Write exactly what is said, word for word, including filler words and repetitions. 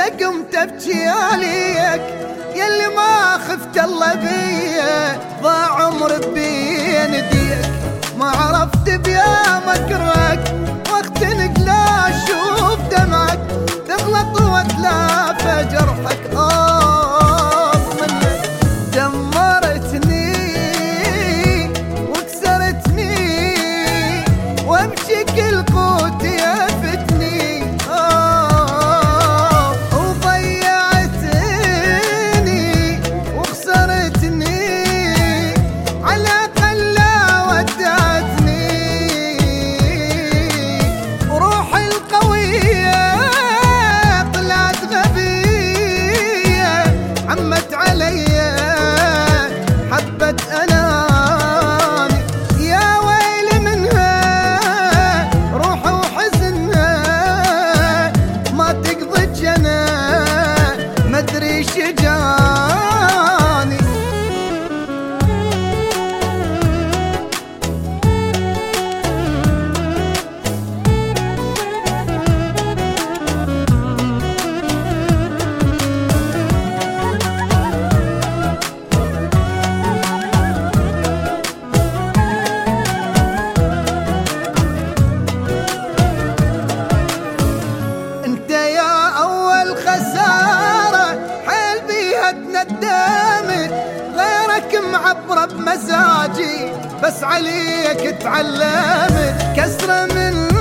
قمت ابكي عليك يلي ما خفت الله بيا، ضاع عمر بين يديك ما عرفت بيا مكرك، واختنق لا اشوف دمعك، تغلط وتلافى جرحك. آه منك دمرتني وكسرتني وبشكل قوت يفتني. آه وضيعتني وخسرتني على قلة ودعتني، وروحي القوية طلعت غبية، عمت عليا حبة أناني، يا ويل منها روح وحزنها ما تقضي جنى مدري شجاني. انت يا اول خسارة حيل بيها تندمت، غيرك معبرة بمزاجي بس عليك تعلمت، كسرة من